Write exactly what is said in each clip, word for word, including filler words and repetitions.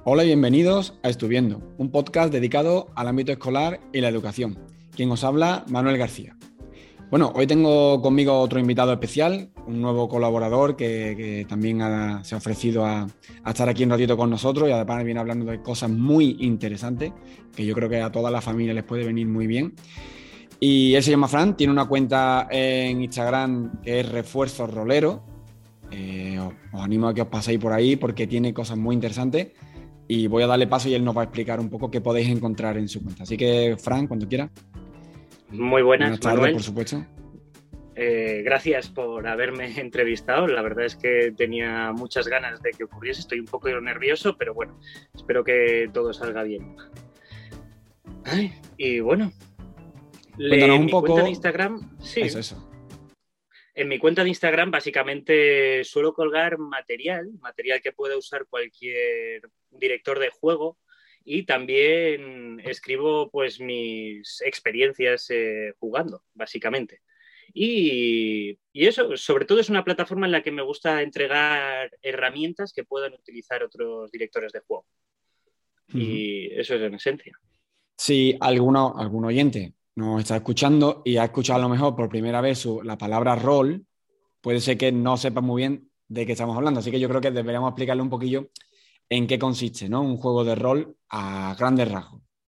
Hola y bienvenidos a Estuviendo, un podcast dedicado al ámbito escolar y la educación. Quien os habla, Manuel García. Bueno, hoy tengo conmigo otro invitado especial, un nuevo colaborador que, que también ha, se ha ofrecido a, a estar aquí un ratito con nosotros y además viene hablando de cosas muy interesantes que yo creo que a toda la familia les puede venir muy bien. Y él se llama Fran, tiene una cuenta en Instagram que es Refuerzo Rolero. Eh, os, os animo a que os paséis por ahí porque tiene cosas muy interesantes. Y voy a darle paso y él nos va a explicar un poco qué podéis encontrar en su cuenta. Así que, Fran, cuando quiera. Muy buenas, Buenas tardes, Manuel. por supuesto. Eh, gracias por haberme entrevistado. La verdad es que tenía muchas ganas de que ocurriese. Estoy un poco nervioso, pero bueno, espero que todo salga bien. Ay, y bueno, Cuéntanos en un mi poco. cuenta de Instagram, sí. Eso, eso. En mi cuenta de Instagram básicamente suelo colgar material, material que pueda usar cualquier director de juego, y también escribo pues mis experiencias eh, jugando, básicamente. Y, y eso, sobre todo, es una plataforma en la que me gusta entregar herramientas que puedan utilizar otros directores de juego. Uh-huh. Y eso es en esencia. Si alguno, algún oyente nos está escuchando y ha escuchado a lo mejor por primera vez su, la palabra rol, puede ser que no sepa muy bien de qué estamos hablando. Así que yo creo que deberíamos explicarle un poquillo en qué consiste, ¿no? Un juego de rol a grandes rasgos.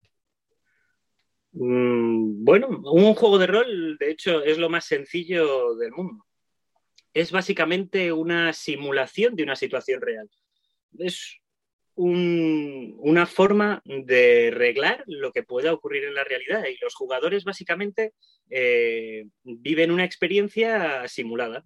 Mm, bueno, un juego de rol, de hecho, es lo más sencillo del mundo. Es básicamente una simulación de una situación real. Es un, una forma de reglar lo que pueda ocurrir en la realidad, y los jugadores básicamente eh, viven una experiencia simulada.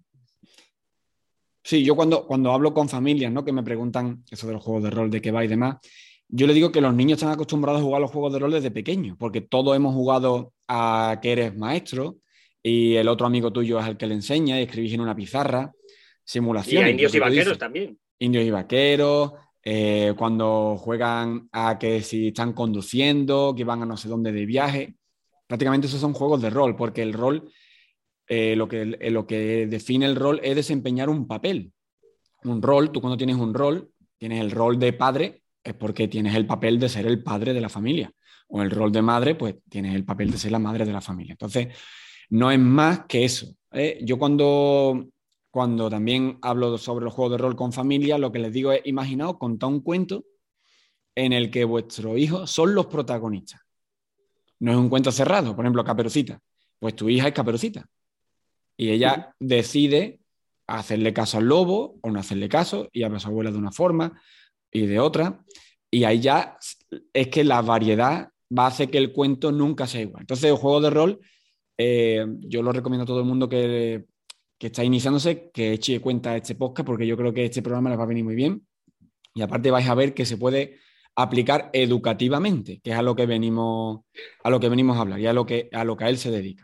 Sí, yo cuando, cuando hablo con familias, ¿no? Que me preguntan eso de los juegos de rol, de qué va y demás, yo le digo que los niños están acostumbrados a jugar los juegos de rol desde pequeños, porque todos hemos jugado a que eres maestro y el otro amigo tuyo es el que le enseña y escribís en una pizarra, Y a simulaciones, lo indios y que tú vaqueros dices, también. indios y vaqueros, eh, cuando juegan a que si están conduciendo, que van a no sé dónde de viaje, prácticamente esos son juegos de rol, porque el rol, eh, lo, que, eh, lo que define el rol es desempeñar un papel. Un rol, tú cuando tienes un rol, tienes el rol de padre, es porque tienes el papel de ser el padre de la familia. O el rol de madre, pues tienes el papel de ser la madre de la familia. Entonces, no es más que eso. ¿eh? Yo cuando, cuando también hablo sobre los juegos de rol con familia, lo que les digo es, imaginaos contar un cuento en el que vuestros hijos son los protagonistas. No es un cuento cerrado, por ejemplo, Caperucita. Pues tu hija es Caperucita. Y ella decide hacerle caso al lobo o no hacerle caso, y a su abuela de una forma y de otra. Y ahí ya es que la variedad va a hacer que el cuento nunca sea igual. Entonces, el juego de rol, eh, yo lo recomiendo a todo el mundo que, que está iniciándose, que eche cuenta este podcast, porque yo creo que este programa les va a venir muy bien. Y aparte vais a ver que se puede aplicar educativamente, que es a lo que venimos a lo que venimos a hablar y a lo que a lo que a él se dedica.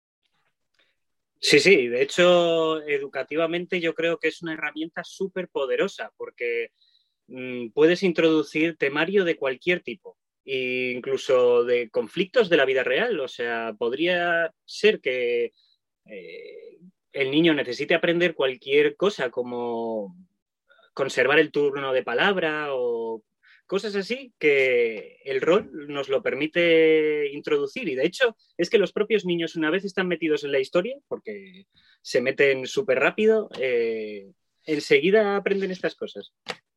Sí, sí, de hecho, educativamente yo creo que es una herramienta súper poderosa, porque mmm, puedes introducir temario de cualquier tipo, e incluso de conflictos de la vida real. O sea, podría ser que eh, el niño necesite aprender cualquier cosa, como conservar el turno de palabra o cosas así, que el rol nos lo permite introducir. Y de hecho es que los propios niños, una vez están metidos en la historia, porque se meten súper rápido, eh, enseguida aprenden estas cosas.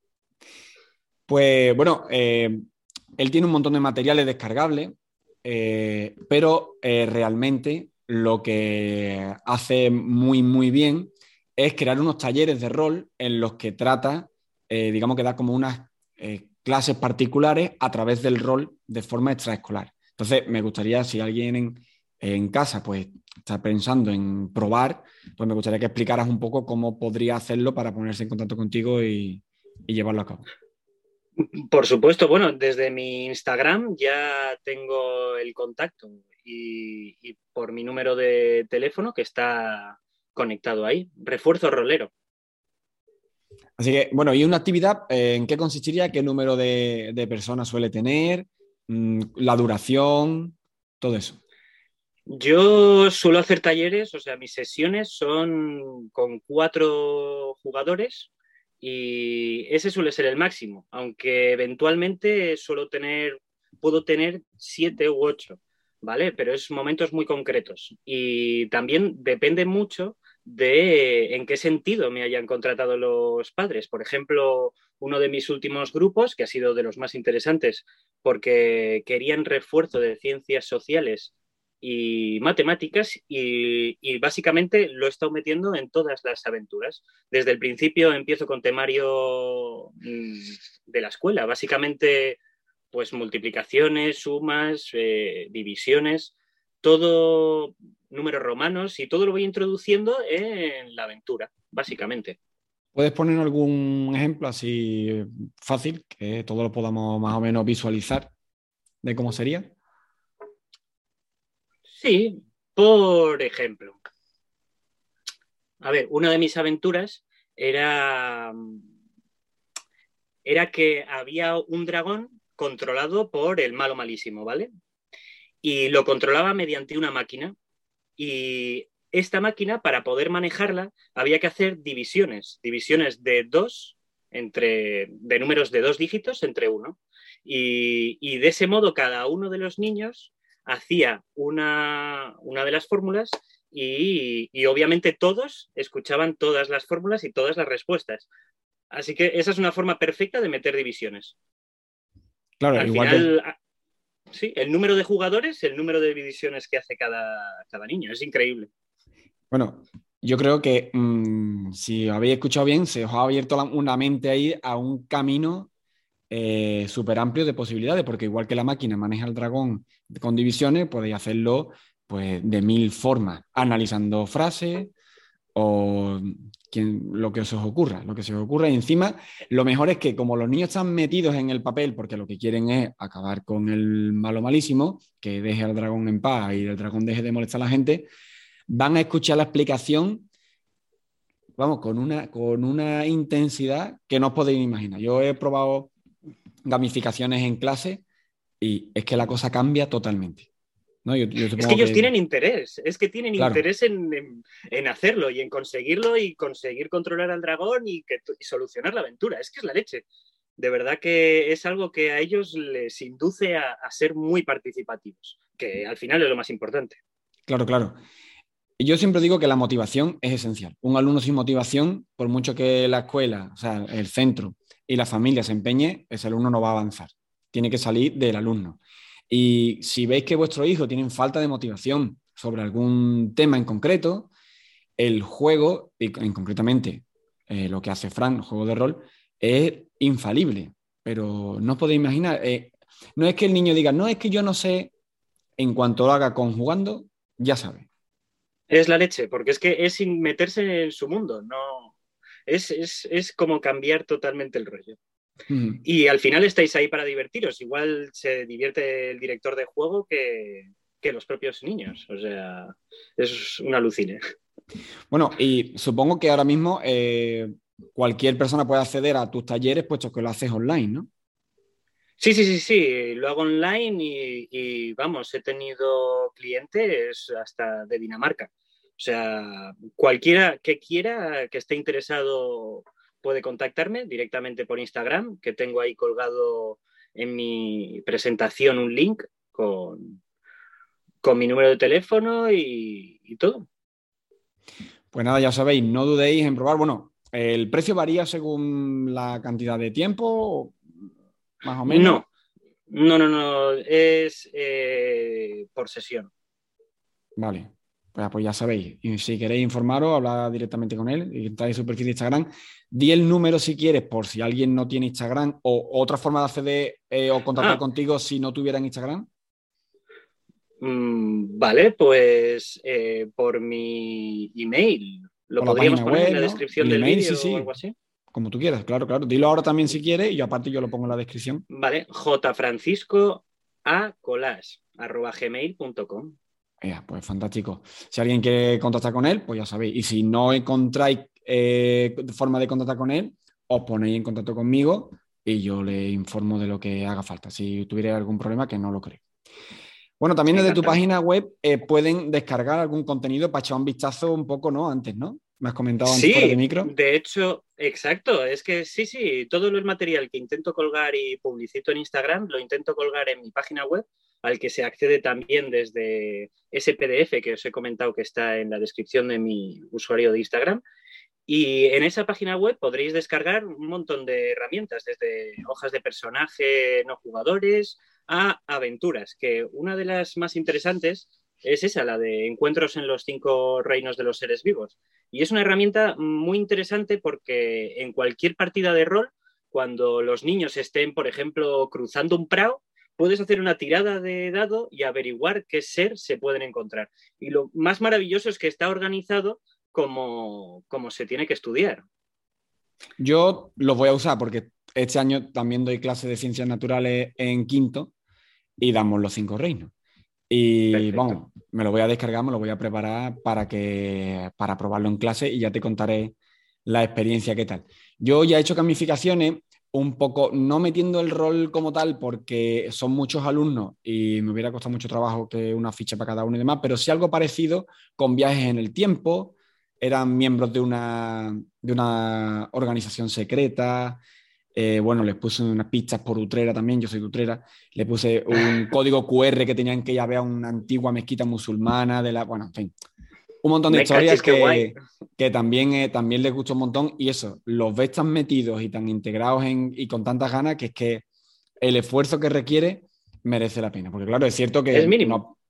Pues bueno, eh, él tiene un montón de materiales descargables, eh, pero eh, realmente lo que hace muy, muy bien es crear unos talleres de rol en los que trata, eh, digamos que da como unas eh, clases particulares a través del rol de forma extraescolar. Entonces, me gustaría, si alguien en, en casa pues está pensando en probar, pues me gustaría que explicaras un poco cómo podría hacerlo para ponerse en contacto contigo y, y llevarlo a cabo. Por supuesto, bueno, desde mi Instagram ya tengo el contacto, y, y por mi número de teléfono que está conectado ahí, Refuerzo Rolero. Así que, bueno, ¿y una actividad eh, en qué consistiría? ¿Qué número de, de personas suele tener? Mm, ¿La duración? Todo eso. Yo suelo hacer talleres, o sea, mis sesiones son con cuatro jugadores, y ese suele ser el máximo, aunque eventualmente suelo tener, puedo tener siete u ocho, ¿vale? Pero es momentos muy concretos y también depende mucho de en qué sentido me hayan contratado los padres. Por ejemplo, uno de mis últimos grupos, que ha sido de los más interesantes porque querían refuerzo de ciencias sociales y matemáticas y, y básicamente lo he estado metiendo en todas las aventuras. Desde el principio empiezo con temario mmm, de la escuela, básicamente pues multiplicaciones, sumas, eh, divisiones, todo números romanos y todo lo voy introduciendo en la aventura, básicamente. ¿Puedes poner algún ejemplo así fácil, que todos lo podamos más o menos visualizar de cómo sería? Sí, por ejemplo. A ver, una de mis aventuras era, era que había un dragón controlado por el malo malísimo, ¿vale? Y lo controlaba mediante una máquina. Y esta máquina, para poder manejarla, había que hacer divisiones, divisiones de dos, entre, de números de dos dígitos entre uno. Y, y de ese modo cada uno de los niños hacía una, una de las fórmulas y, y obviamente todos escuchaban todas las fórmulas y todas las respuestas. Así que esa es una forma perfecta de meter divisiones. Claro, Al igual final, que... sí, el número de jugadores, el número de divisiones que hace cada, cada niño, es increíble. Bueno, yo creo que mmm, si habéis escuchado bien, se os ha abierto la, una mente ahí a un camino eh, súper amplio de posibilidades, porque igual que la máquina maneja el dragón con divisiones, podéis hacerlo pues, de mil formas, analizando frases o quien, lo que se os ocurra, lo que se os ocurra. Y encima, lo mejor es que como los niños están metidos en el papel, porque lo que quieren es acabar con el malo malísimo, que deje al dragón en paz y el dragón deje de molestar a la gente, van a escuchar la explicación, vamos, con una, con una intensidad que no os podéis imaginar. Yo he probado gamificaciones en clase y es que la cosa cambia totalmente. ¿No? Yo, yo es que ellos que... tienen interés, es que tienen claro. interés en, en, en, hacerlo y en conseguirlo y conseguir controlar al dragón y, que, y solucionar la aventura. Es que es la leche. De verdad que es algo que a ellos les induce a, a ser muy participativos, que al final es lo más importante. Claro, claro. Y yo siempre digo que la motivación es esencial. Un alumno sin motivación, por mucho que la escuela, o sea, el centro y la familia se empeñe, ese alumno no va a avanzar. Tiene que salir del alumno. Y si veis que vuestro hijo tiene falta de motivación sobre algún tema en concreto, el juego, y en concretamente eh, lo que hace Fran, el juego de rol, es infalible. Pero no os podéis imaginar, eh, no es que el niño diga, no, es que yo no sé, en cuanto lo haga conjugando, ya sabe. Es la leche, porque es que es sin meterse en su mundo, no. Es, es, es como cambiar totalmente el rollo. Mm. Y al final estáis ahí para divertiros. Igual se divierte el director de juego que, que los propios niños. O sea, es un alucine. Bueno, y supongo que ahora mismo eh, cualquier persona puede acceder a tus talleres, puesto que lo haces online, ¿no? Sí, sí, sí, sí. Lo hago online y, y vamos, he tenido clientes hasta de Dinamarca. O sea, cualquiera que quiera, que esté interesado, puede contactarme directamente por Instagram, que tengo ahí colgado en mi presentación un link con, con mi número de teléfono y, y todo. Pues nada, ya sabéis, no dudéis en probar. Bueno, ¿el precio varía según la cantidad de tiempo, más o menos? No, no, no, no. Es eh, por sesión. Vale. Pues, pues ya sabéis, y si queréis informaros, hablad directamente con él y entráis en su perfil de Instagram. Di el número si quieres, por si alguien no tiene Instagram, o otra forma de acceder eh, o contactar ah. contigo si no tuvieran Instagram. Mm, vale, pues eh, por mi email. Lo por podríamos poner web, en la ¿no? descripción el del email, vídeo sí, sí. o algo así. Como tú quieras, claro, claro. Dilo ahora también si quieres y yo aparte yo lo pongo en la descripción. Vale, jfrancisco a colas arroba gmail punto com. Ya, pues fantástico. Si alguien quiere contactar con él, pues ya sabéis. Y si no encontráis eh, forma de contactar con él, os ponéis en contacto conmigo y yo le informo de lo que haga falta. Si tuviera algún problema, que no lo creo. Bueno, también desde tu página web eh, pueden descargar algún contenido para echar un vistazo un poco, ¿no? Antes, ¿no? Me has comentado antes fuera de Sí, micro. de hecho, exacto. Es que sí, sí, todo el material que intento colgar y publicito en Instagram lo intento colgar en mi página web, al que se accede también desde ese P D F que os he comentado que está en la descripción de mi usuario de Instagram. Y en esa página web podréis descargar un montón de herramientas, desde hojas de personaje no jugadores a aventuras, que una de las más interesantes es esa, la de encuentros en los cinco reinos de los seres vivos. Y es una herramienta muy interesante porque en cualquier partida de rol, cuando los niños estén, por ejemplo, cruzando un prado, puedes hacer una tirada de dado y averiguar qué ser se pueden encontrar. Y lo más maravilloso es que está organizado como, como se tiene que estudiar. Yo los voy a usar porque este año también doy clases de ciencias naturales en quinto y damos los cinco reinos. Y Perfecto. vamos, me lo voy a descargar, me lo voy a preparar para que para probarlo en clase y ya te contaré la experiencia qué tal. Yo ya he hecho gamificaciones un poco, no metiendo el rol como tal, porque son muchos alumnos y me hubiera costado mucho trabajo que una ficha para cada uno y demás, pero sí algo parecido con viajes en el tiempo. Eran miembros de una, de una organización secreta. Eh, bueno, les puse unas pistas por Utrera también, yo soy de Utrera. Le puse un código Q R que tenían que ir a ver a una antigua mezquita musulmana de la. Bueno, en fin, un montón de Me historias cachis, qué guay. que, que también, eh, también les gustó un montón. Y eso, los ves tan metidos y tan integrados en, y con tantas ganas que es que el esfuerzo que requiere merece la pena. Porque, claro, es cierto Es que mínimo. no,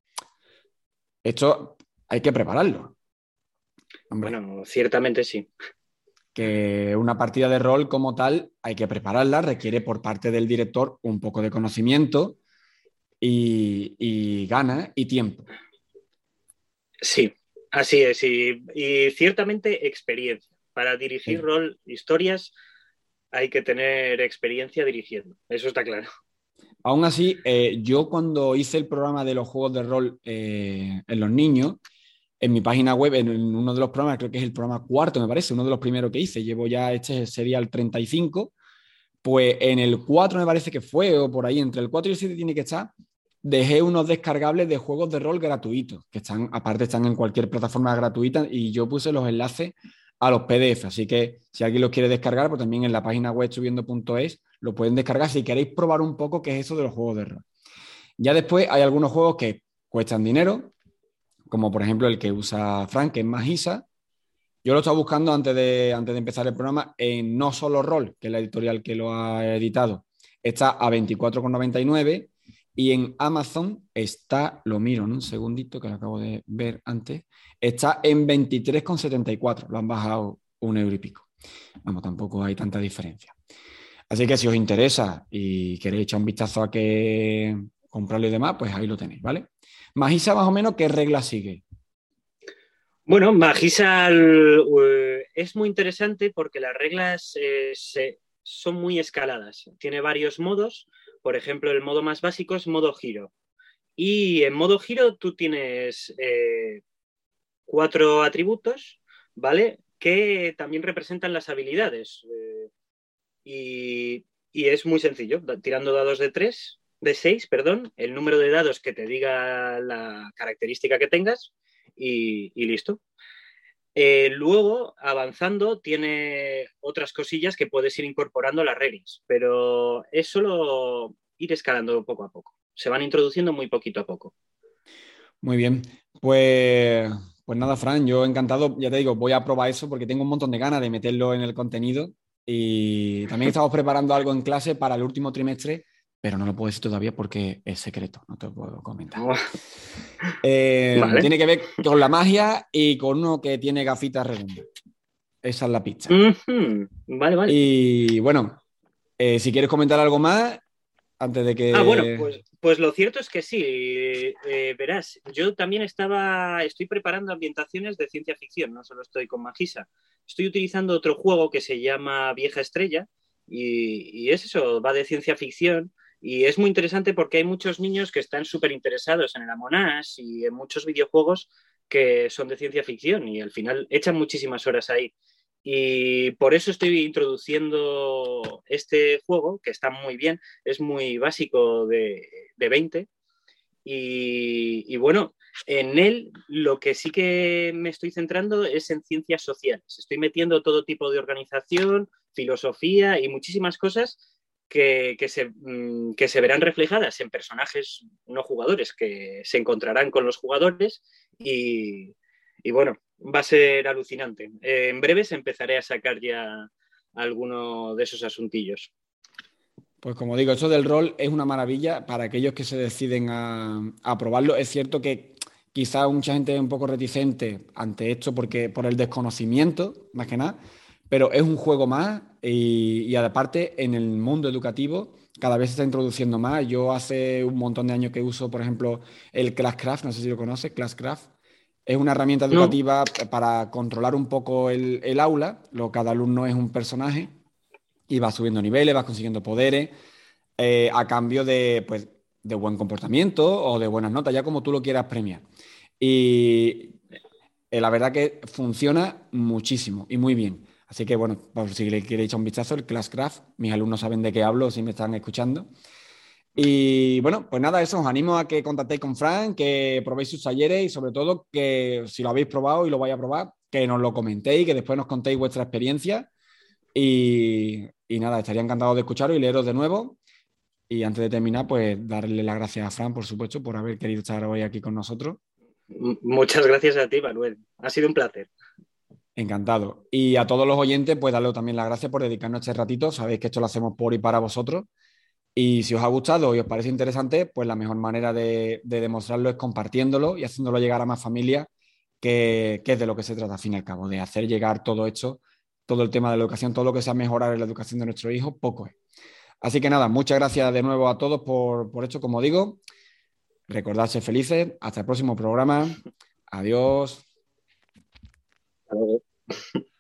esto hay que prepararlo. Hombre, Bueno, ciertamente sí. que una partida de rol como tal hay que prepararla, requiere por parte del director un poco de conocimiento y, y ganas y tiempo. Sí, así es. Y, y ciertamente experiencia. Para dirigir Sí. rol, historias, hay que tener experiencia dirigiendo. Eso está claro. Aún así, eh, yo cuando hice el programa de los juegos de rol eh, en los niños, en mi página web, en uno de los programas, creo que es el programa cuarto, me parece, uno de los primeros que hice, llevo ya, este sería el treinta y cinco, pues en el cuatro me parece que fue, o por ahí, entre el cuatro y el siete tiene que estar, dejé unos descargables de juegos de rol gratuitos, que están, aparte están en cualquier plataforma gratuita, y yo puse los enlaces a los P D F, así que si alguien los quiere descargar, pues también en la página web subiendo punto es lo pueden descargar si queréis probar un poco qué es eso de los juegos de rol. Ya después hay algunos juegos que cuestan dinero, como por ejemplo el que usa Frank, que es Magisa. Yo lo estaba buscando antes de, antes de empezar el programa en No Solo Roll, que es la editorial que lo ha editado. Está a veinticuatro con noventa y nueve y en Amazon está, lo miro en un segundito que lo acabo de ver antes, está en veintitrés con setenta y cuatro. Lo han bajado un euro y pico. Vamos, tampoco hay tanta diferencia. Así que si os interesa y queréis echar un vistazo a qué comprarlo y demás, pues ahí lo tenéis, ¿vale? Magisa, más o menos, ¿qué regla sigue? Bueno, Magisal uh, es muy interesante porque las reglas eh, se, son muy escaladas. Tiene varios modos. Por ejemplo, el modo más básico es modo giro. Y en modo giro tú tienes eh, cuatro atributos, ¿vale? Que también representan las habilidades. Eh, y, y, es muy sencillo. Tirando dados de tres, de seis, perdón, el número de dados que te diga la característica que tengas y, y listo. Eh, luego, avanzando, tiene otras cosillas que puedes ir incorporando a las reglas, pero es solo ir escalando poco a poco. Se van introduciendo muy poquito a poco. Muy bien. Pues, pues nada, Fran, yo encantado, ya te digo, voy a probar eso porque tengo un montón de ganas de meterlo en el contenido y también estamos preparando algo en clase para el último trimestre, pero no lo puedo decir todavía porque es secreto, no te lo puedo comentar. Eh, Vale. tiene que ver con la magia y con uno que tiene gafitas redondas. Esa es la pista. Uh-huh. Vale, vale. Y bueno, eh, si quieres comentar algo más, antes de Ah, bueno, que... pues, pues lo cierto es que sí. Eh, verás, yo también estaba, estoy preparando ambientaciones de ciencia ficción, no solo estoy con Magisa. Estoy utilizando otro juego que se llama Vieja Estrella y, y es eso, va de ciencia ficción y es muy interesante porque hay muchos niños que están súper interesados en el Among Us y en muchos videojuegos que son de ciencia ficción y al final echan muchísimas horas ahí. Y por eso estoy introduciendo este juego, que está muy bien, es muy básico de, de veinte, Y, y bueno, en él lo que sí que me estoy centrando es en ciencias sociales. Estoy metiendo todo tipo de organización, filosofía y muchísimas cosas que, que, se, que se verán reflejadas en personajes no jugadores que se encontrarán con los jugadores y, y bueno, va a ser alucinante. Eh, en breves empezaré a sacar ya alguno de esos asuntillos. Pues como digo, eso del rol es una maravilla para aquellos que se deciden a, a probarlo. Es cierto que quizá mucha gente es un poco reticente ante esto porque por el desconocimiento, más que nada, pero es un juego más y, y aparte en el mundo educativo cada vez se está introduciendo más. Yo hace un montón de años que uso, por ejemplo, el Classcraft, no sé si lo conoces, Classcraft. Es una herramienta No, educativa para controlar un poco el, el aula. Lo, cada alumno es un personaje y vas subiendo niveles, vas consiguiendo poderes eh, a cambio de, pues, de buen comportamiento o de buenas notas, ya como tú lo quieras premiar. Y eh, la verdad que funciona muchísimo y muy bien. Así que bueno, por si le queréis echar un vistazo, el Classcraft, mis alumnos saben de qué hablo si me están escuchando. Y bueno, pues nada, eso, os animo a que contactéis con Fran, que probéis sus talleres y sobre todo que si lo habéis probado y lo vais a probar, que nos lo comentéis, que después nos contéis vuestra experiencia. Y, y nada, estaría encantado de escucharos y leeros de nuevo. Y antes de terminar, pues darle las gracias a Fran, por supuesto, por haber querido estar hoy aquí con nosotros. muchas gracias a ti, Manuel. Ha sido un placer. Encantado. Y a todos los oyentes, pues darle también las gracias por dedicarnos este ratito. Sabéis que esto lo hacemos por y para vosotros. Y si os ha gustado y os parece interesante, pues la mejor manera de, de demostrarlo es compartiéndolo y haciéndolo llegar a más familias, que, que es de lo que se trata, al fin y al cabo, de hacer llegar todo esto, todo el tema de la educación, todo lo que sea mejorar en la educación de nuestros hijos, poco es. Así que nada, muchas gracias de nuevo a todos por, por esto, como digo. Recordad ser felices. Hasta el próximo programa. Adiós. Hasta luego.